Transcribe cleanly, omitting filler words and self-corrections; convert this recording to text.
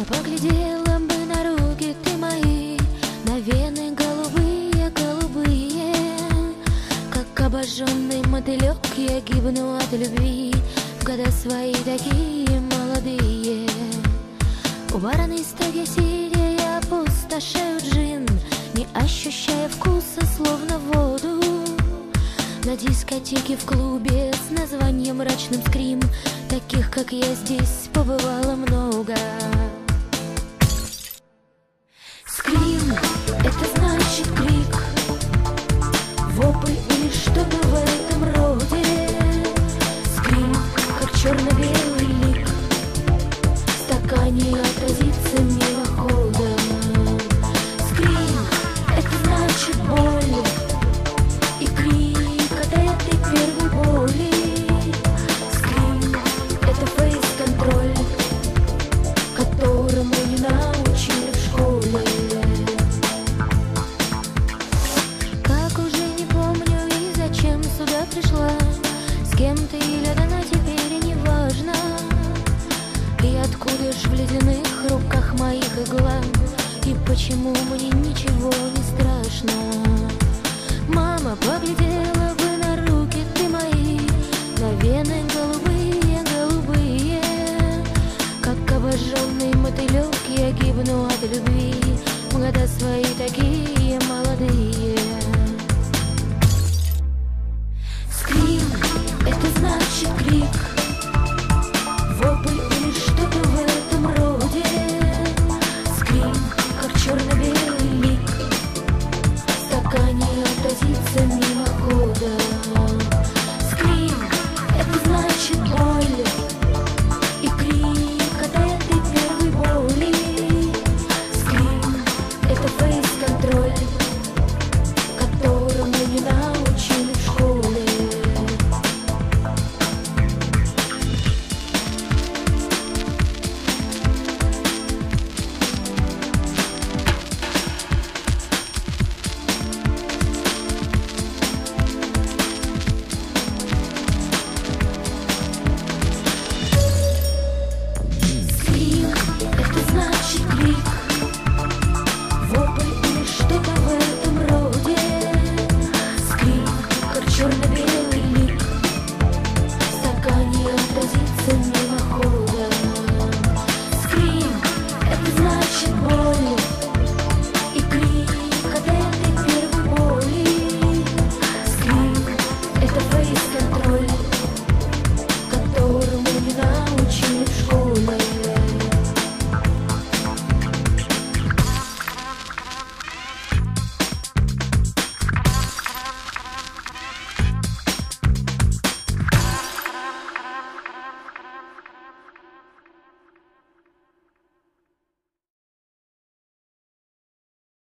Поглядела бы на руки ты мои, на вены голубые, как обожженный мотылек я гибну от любви в года свои такие молодые. У барной стоге сидя я опустошаю джин, не ощущая вкуса, словно воду. На дискотеке в клубе с названием «Мрачным скрим» таких, как я, здесь побывало много. Скрим — это значит крик, вопль или что-то в этом роде. Скрим, как черно-белый лик, в стакане отразится мимоходом. Скрим — это значит боль и крик от этой первой боли. Скрим — это фейс-контроль, которому не научили в школе. Как уже не помню и зачем сюда пришла, с кем ты или одна теперь не важно. И откуда ж в ледяных руках моих игла, и почему мне ничего не страшно? Мама поглядела